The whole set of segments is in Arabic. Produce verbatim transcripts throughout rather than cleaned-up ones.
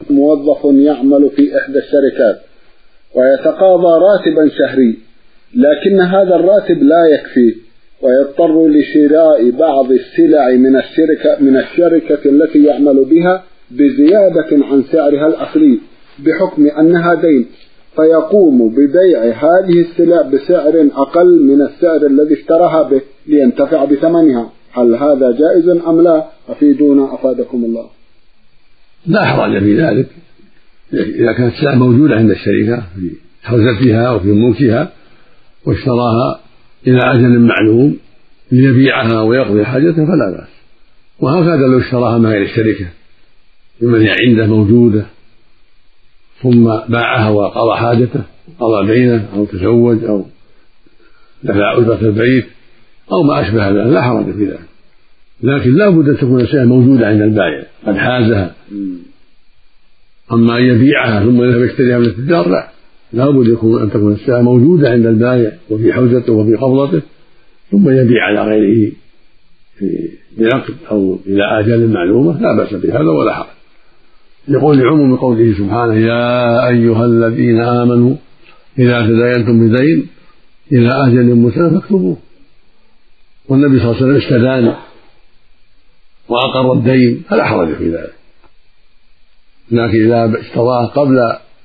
موظف يعمل في إحدى الشركات ويتقاضى راتبا شهري، لكن هذا الراتب لا يكفيه ويضطر لشراء بعض السلع من الشركة من الشركة التي يعمل بها بزيادة عن سعرها الأصلي بحكم أنها دين، فيقوم ببيع هذه السلع بسعر أقل من السعر الذي اشتراها به لينتفع بثمنها. هل هذا جائز أم لا؟ أفيدونا أفادكم الله. لا حرج في ذلك إذا كانت السلع موجودة عند الشركة في حوزتها وفي ملكها واشتراها إلى أجل معلوم ليبيعها ويقضي حاجته فلا بأس. وهكذا لو اشتراها من غير الشركة بمن عنده موجودة ثم باعها وقضى حاجته، قضى دينه أو تزوج أو دفع أجرة البيت أو ما أشبه ذلك لا حرج في ذلك، لكن لا بد أن تكون السلعة موجودة عند البائع قد حازها. أما أن يبيعها ثم يذهب يشتريها من التجار لا، لا بد يكون أن تكون السلعة موجودة عند البائع وفي حوزته وفي قبضته ثم يبيع على غيره بنقد أو إلى آجال معلومة لا بأس بهذا ولا حرج. يقول لعموم قوله سبحانه: يا أيها الذين آمنوا إذا تداينتم بدين إلى أجل مسمى فاكتبوه. والنبي صلى الله عليه وسلم استدان وأقر الدين فلا حرج في ذلك، لكن إذا اشتراه قبل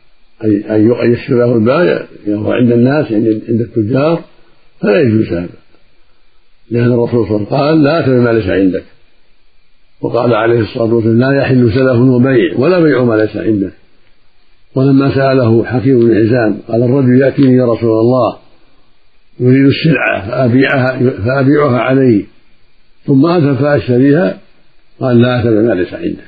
أن يشتريه البائع وهو عند الناس عند التجار فلا يجوز هذا، لأن الرسول صلى الله عليه وسلم قال: لا تبع ما ليس عندك. وقال عليه الصلاة والسلام: لا يحل سلف وبيع ولا بيع ما ليس عنده. ولما سأله حكيم بن حزام قال: الرجل يأتيني يا رسول الله يريد السلعة فأبيعها, فأبيعها عليه ثم أذهب فأشتريها، قال: لا تبع ما ليس عندك.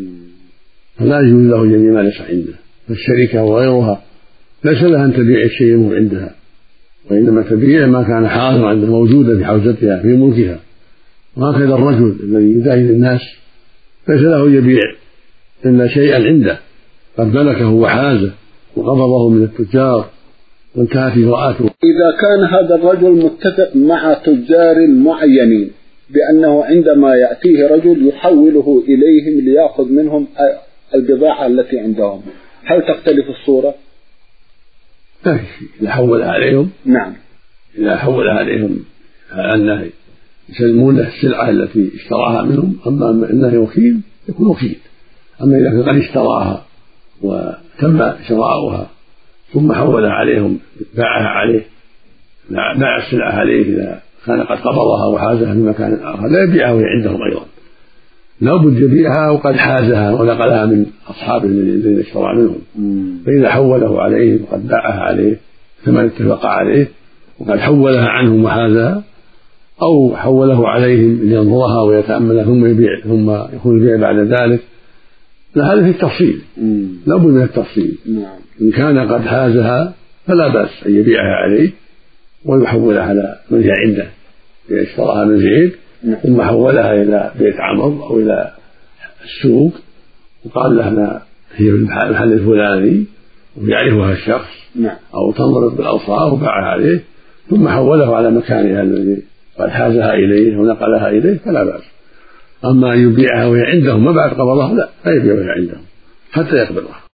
فلا يجوز له جميع ما ليس عنده، فالشركة وغيرها ليس لها أن تبيع الشيء المو عندها، وإنما تبيع ما كان حاضرا عند موجودا في حوزتها في ملكها. وهكذا الرجل الذي يداين الناس ليس له يبيع إلا شيئا عنده قد ملكه وحازه وقبضه من التجار وانتهت إجراءاته. إذا كان هذا الرجل متفق مع تجار معينين بأنه عندما يأتيه رجل يحوله إليهم ليأخذ منهم البضاعة التي عندهم، هل تختلف الصورة؟ إذا حولها عليهم نعم، إذا حولها عليهم أنه يسلمون السلعة التي اشتراها منهم، أما أنه وكيل يكون وكيل. أما إذا كان قد اشتراها وتم شراؤها ثم حولها عليهم باعها عليه باع السلعة عليه إذا كان قد قبضها وحازها في مكان آخر لا يبيعها وهي عندهم أيضا، لا بد يبيعها وقد حازها ونقلها من أصحابه الذين اشترى منهم. فإذا حوله عليهم وقد باعها عليه ثم اتفق عليه وقد حولها عنهم وحازها، أو حوله عليهم لينظرها ويتأملها ثم يبيع ثم يكون البيع بعد ذلك، هذا في التفصيل، لا بد من التفصيل. إن كان قد حازها فلا بأس أن يبيعها عليه ويحولها على من هي عنده، اشتراها من زيد ثم حولها إلى بيت عمرو أو إلى السوق وقال له أنا هي في المحل الفلاني ويعرفها الشخص أو تنضرب بالأوصاف وباعها عليه ثم حوله على مكانها الذي قد حازها إليه ونقلها إليه فلا بأس. أما أن يبيعها وهي عندهم ما بعد قبضها لا، لا يبيعها وهي عندهم حتى يقبضها.